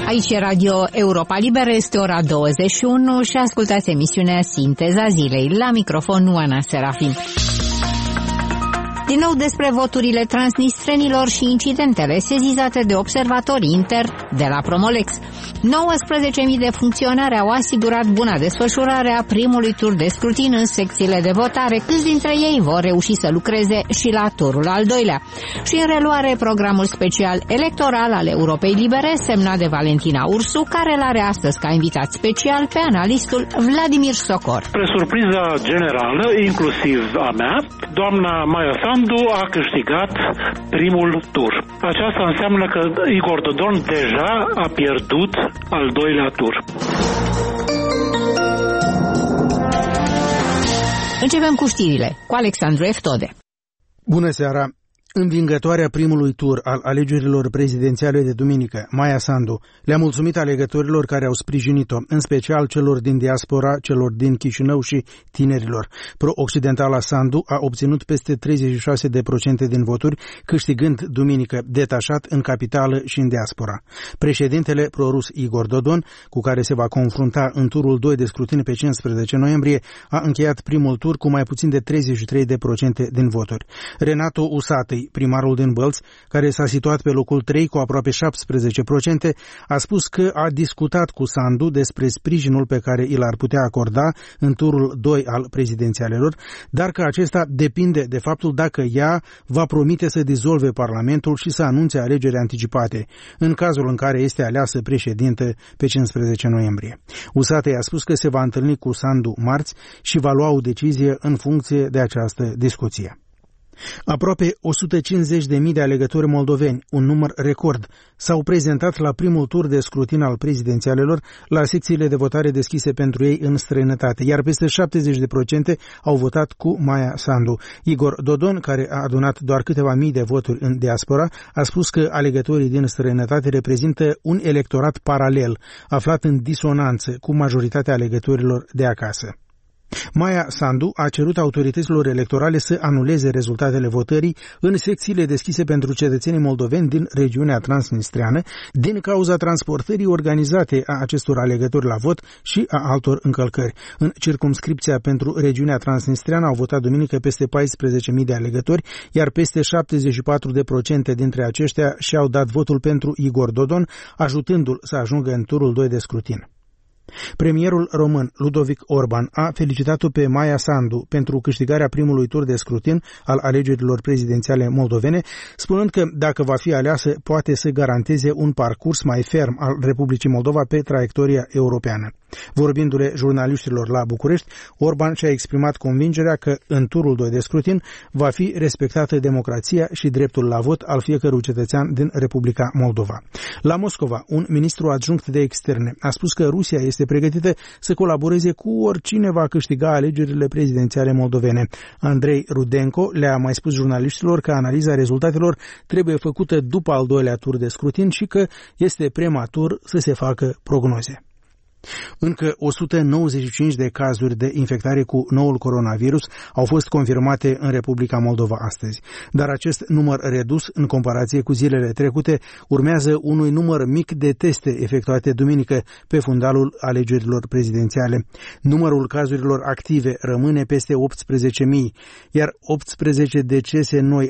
Aici e Radio Europa Liberă, este ora 21 și ascultați emisiunea Sinteza Zilei. La microfon Oana Serafim. Din nou despre voturile transnistrenilor și incidentele sezizate de observatori interni de la Promolex. 19.000 de funcționari au asigurat buna desfășurare a primului tur de scrutin în secțiile de votare. Câți dintre ei vor reuși să lucreze și la turul al doilea? Și în reluare programul special electoral al Europei Libere, semnat de Valentina Ursu, care l-are astăzi ca invitat special pe analistul Vladimir Socor. Spre surpriza generală, inclusiv a mea, doamna Maia Sandu a câștigat primul tur. Aceasta înseamnă că Igor Dodon deja a pierdut al doilea tur. Începem cu știrile, cu Alexandru Eftode. Bună seara! Învingătoarea primului tur al alegerilor prezidențiale de duminică, Maia Sandu, le-a mulțumit alegătorilor care au sprijinit-o, în special celor din diaspora, celor din Chișinău și tinerilor. Pro-occidentala Sandu a obținut peste 36% din voturi, câștigând duminică detașat în capitală și în diaspora. Președintele prorus Igor Dodon, cu care se va confrunta în turul 2 de scrutin pe 15 noiembrie, a încheiat primul tur cu mai puțin de 33% din voturi. Renato Usatăi, primarul din Bălț, care s-a situat pe locul 3 cu aproape 17%, a spus că a discutat cu Sandu despre sprijinul pe care îl ar putea acorda în turul 2 al prezidențialelor, dar că acesta depinde de faptul dacă ea va promite să dizolve Parlamentul și să anunțe alegeri anticipate, în cazul în care este aleasă președintă pe 15 noiembrie. Usatăi a spus că se va întâlni cu Sandu marți și va lua o decizie în funcție de această discuție. Aproape 150.000 de alegători moldoveni, un număr record, s-au prezentat la primul tur de scrutin al prezidențialelor la secțiile de votare deschise pentru ei în străinătate, iar peste 70% au votat cu Maia Sandu. Igor Dodon, care a adunat doar câteva mii de voturi în diaspora, a spus că alegătorii din străinătate reprezintă un electorat paralel, aflat în disonanță cu majoritatea alegătorilor de acasă. Maia Sandu a cerut autorităților electorale să anuleze rezultatele votării în secțiile deschise pentru cetățenii moldoveni din regiunea transnistreană din cauza transportării organizate a acestor alegători la vot și a altor încălcări. În circumscripția pentru regiunea transnistreană au votat duminică peste 14.000 de alegători, iar peste 74% dintre aceștia și-au dat votul pentru Igor Dodon, ajutându-l să ajungă în turul 2 de scrutin. Premierul român Ludovic Orban a felicitat-o pe Maia Sandu pentru câștigarea primului tur de scrutin al alegerilor prezidențiale moldovene, spunând că dacă va fi aleasă poate să garanteze un parcurs mai ferm al Republicii Moldova pe traiectoria europeană. Vorbindu-le jurnaliștilor la București, Orban și-a exprimat convingerea că în turul 2 de scrutin va fi respectată democrația și dreptul la vot al fiecărui cetățean din Republica Moldova. La Moscova, un ministru adjunct de externe a spus că Rusia este pregătită să colaboreze cu oricine va câștiga alegerile prezidențiale moldovene. Andrei Rudenko le-a mai spus jurnaliștilor că analiza rezultatelor trebuie făcută după al doilea tur de scrutin și că este prematur să se facă prognoze. Încă 195 de cazuri de infectare cu noul coronavirus au fost confirmate în Republica Moldova astăzi, dar acest număr redus în comparație cu zilele trecute urmează unui număr mic de teste efectuate duminică pe fundalul alegerilor prezidențiale. Numărul cazurilor active rămâne peste 18.000, iar 18 decese noi